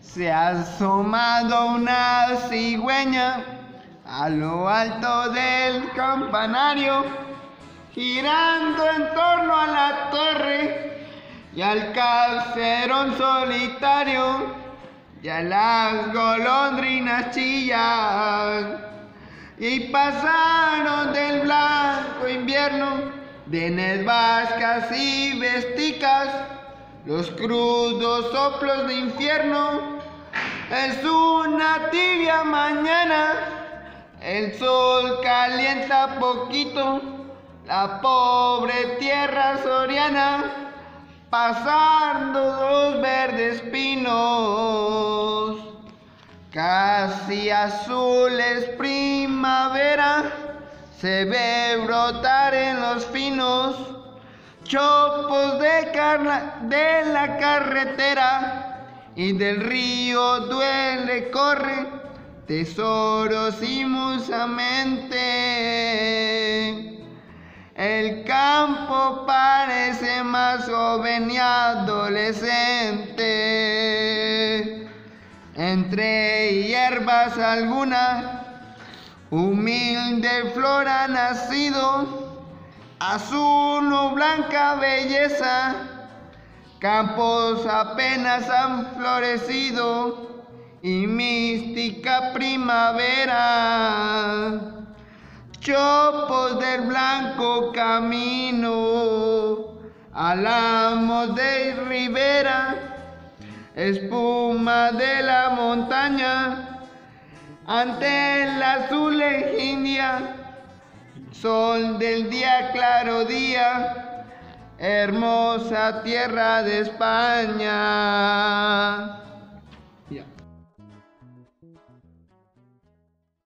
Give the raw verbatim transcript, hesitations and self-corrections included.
Se ha asomado una cigüeña a lo alto del campanario, girando en torno a la torre y al caserón solitario, ya las golondrinas chillan y pasaron del blanco invierno de nevascas y vesticas los crudos soplos de infierno. Es una tibia mañana, el sol calienta poquito la pobre tierra soriana, pasando dos verdes pinos. Casi azul es primavera, se ve brotar en los finos chopos de, carna, de la carretera, y del río duele corre tesoros inmensamente. El campo parece más joven y adolescente. Entre hierbas alguna humilde flor ha nacido, azul o blanca belleza, campos apenas han florecido y mística primavera. Chopos del blanco camino, álamos de ribera, espuma de la montaña, ante la azul India, sol del día, claro día, hermosa tierra de España. Yeah.